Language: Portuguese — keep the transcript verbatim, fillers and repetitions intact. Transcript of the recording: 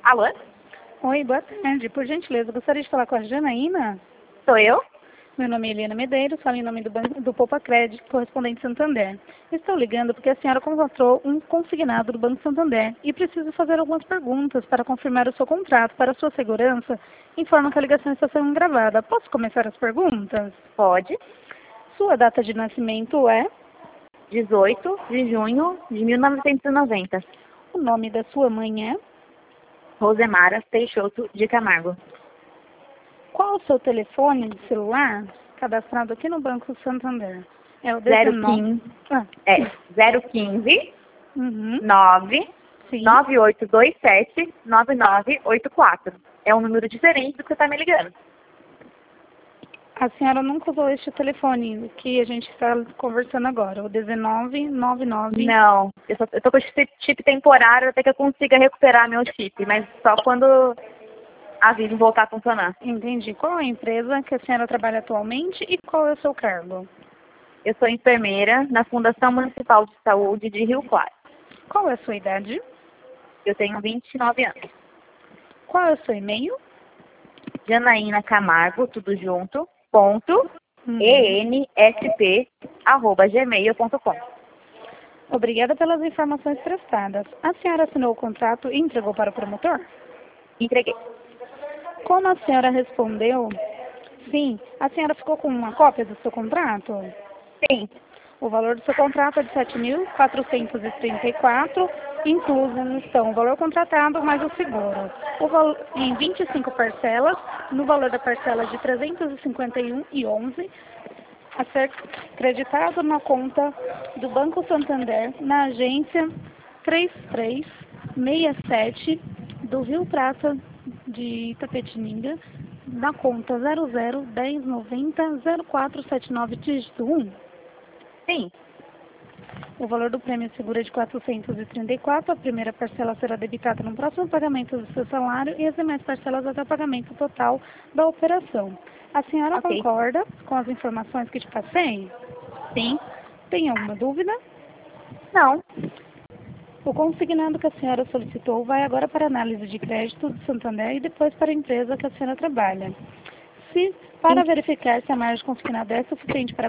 Alô? Oi, boa tarde. Por gentileza, gostaria de falar com a Janaína? Sou eu? Meu nome é Eliana Medeiros, falo em nome do Banco do Poupa Crédito, correspondente Santander. Estou ligando porque a senhora contratou um consignado do Banco Santander e preciso fazer algumas perguntas para confirmar o seu contrato. Para sua segurança, informo que a ligação está sendo gravada. Posso começar as perguntas? Pode. Sua data de nascimento é? dezoito de junho de mil novecentos e noventa. O nome da sua mãe é? Rosemara Peixoto de Camargo. Qual o seu telefone de celular cadastrado aqui no Banco Santander? É o zero dezenove. quinze. Ah, É, zero quinze, uhum. nove, Sim. nove oito dois sete, nove nove oito quatro. É um número diferente do que você está me ligando. A senhora nunca usou este telefone que a gente está conversando agora, o dezenove noventa e nove. Não, eu, só, eu tô com esse chip temporário até que eu consiga recuperar meu chip, mas só quando a vida voltar a funcionar. Entendi. Qual é a empresa que a senhora trabalha atualmente e qual é o seu cargo? Eu sou enfermeira na Fundação Municipal de Saúde de Rio Claro. Qual é a sua idade? Eu tenho vinte e nove anos. Qual é o seu e-mail? Janaína Camargo, tudo junto, ponto, Uhum. ensp, arroba gmail ponto com. Obrigada pelas informações prestadas. A senhora assinou o contrato e entregou para o promotor? Entreguei. Como a senhora respondeu, sim, a senhora ficou com uma cópia do seu contrato? Sim, O valor do seu contrato é de sete mil quatrocentos e trinta e quatro reais, inclusos estão o valor contratado mais o seguro. O valo, em vinte e cinco parcelas, no valor da parcela de trezentos e cinquenta e um reais e onze centavos, a ser creditado na conta do Banco Santander, na agência três três seis sete do Rio Prata de Itapetininga, na conta zero zero dez noventa zero quatro sete nove dígito um. sim. O valor do prêmio seguro é de quatrocentos e trinta e quatro reais. A primeira parcela será debitada no próximo pagamento do seu salário e as demais parcelas até o pagamento total da operação. A senhora Ok. concorda com as informações que te passei? Sim. Tem alguma dúvida? Não. O consignado que a senhora solicitou vai agora para análise de crédito do Santander e depois para a empresa que a senhora trabalha. Se, para verificar se a margem consignada é suficiente para